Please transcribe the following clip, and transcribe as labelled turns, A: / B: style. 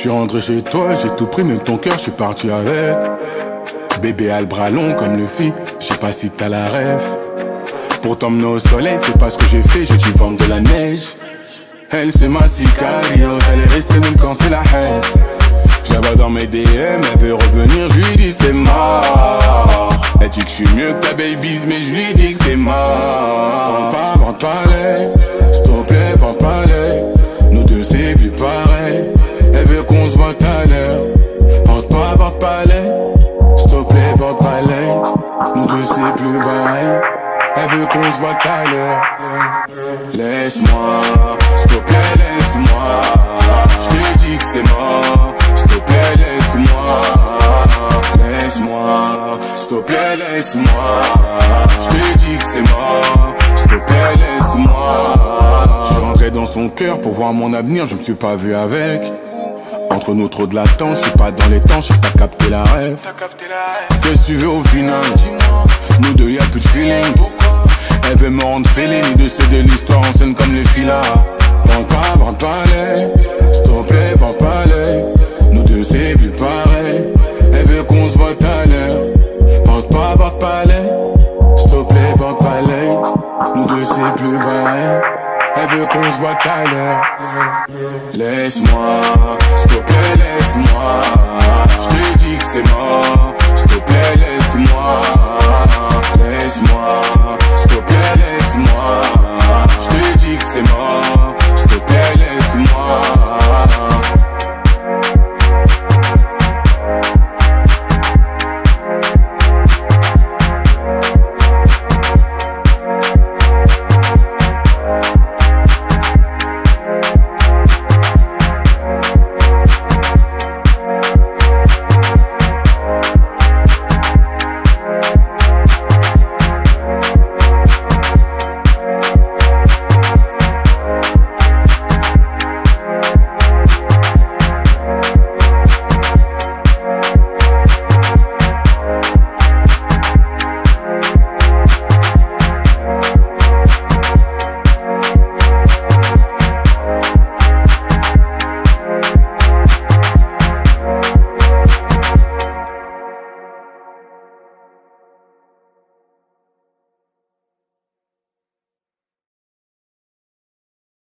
A: suis rentré chez toi, j'ai tout pris, même ton cœur, je suis parti avec. Bébé a le bras long comme le fit, je sais pas si t'as la rêve. Pour t'emmener au soleil, c'est pas ce que j'ai fait, j'ai dû vendre de la neige. Elle c'est ma sicario, j'allais rester même quand c'est la haine. Je la vois dans mes DM, elle veut revenir, je lui dis c'est mort. Elle dit que je suis mieux que ta babies, mais je lui dis que c'est mort. Vente pas l'œil, s'il te plaît, vente pas l'œil. Nous deux c'est plus pareil, elle veut qu'on se voit tout à l'heure. Vente pas l'œil, s'il te plaît, vente pas l'œil. Nous deux c'est plus pareil, elle veut qu'on se voit tout à l'heure. Laisse-moi, s'il te plaît, laisse-moi. Je te dis que c'est mort, s'il te plaît, laisse-moi. Laisse-moi, s'il te plaît, laisse-moi. Je te dis que c'est mort, s'il te plaît, laisse-moi. Je suis rentré dans son cœur pour voir mon avenir, je me suis pas vu avec. Entre nous trop de latence, je suis pas dans les temps, je sais que t'as capté la rêve. Qu'est-ce que tu veux au final? Nous deux y'a plus de feeling. Elle veut me rendre féline, de c'est de l'histoire en scène comme les filas. Vente pas l'œil, s'il te plaît, vente pas l'œil. Nous deux c'est plus pareil, elle veut qu'on se voit tout à l'heure. Vente pas l'œil, s'il te plaît, vente pas l'œil. Nous deux c'est plus pareil, elle veut qu'on se voit tout à l'heure. Laisse-moi, s'il te plaît, laisse-moi. Je te dis que c'est mort, s'il te plaît, laisse-moi. Laisse-moi.